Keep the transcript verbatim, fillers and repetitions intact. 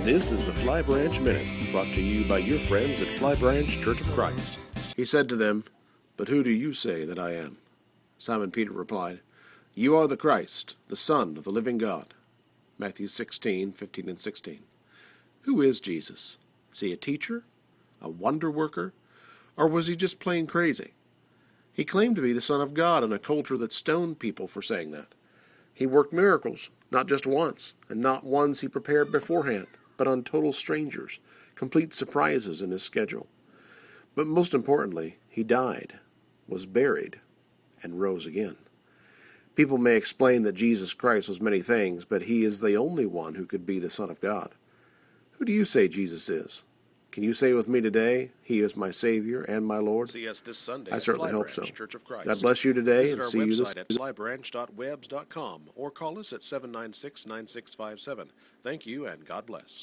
This is the Fly Branch Minute, brought to you by your friends at Fly Branch Church of Christ. He said to them, "But who do you say that I am?" Simon Peter replied, "You are the Christ, the Son of the living God." Matthew sixteen, fifteen and sixteen. Who is Jesus? Is he a teacher? A wonder worker? Or was he just plain crazy? He claimed to be the Son of God in a culture that stoned people for saying that. He worked miracles, not just once, and not ones he prepared beforehand, but on total strangers, complete surprises in his schedule. But most importantly, he died, was buried, and rose again. People may explain that Jesus Christ was many things, but he is the only one who could be the Son of God. Who do you say Jesus is? Can you say with me today, he is my Savior and my Lord? See us this Sunday I at certainly Fly hope so. Branch Church of Christ. God bless you today, Visit and our see you this website at fly branch dot webs dot com or call us at seven nine six, nine six five seven. Thank you, and God bless.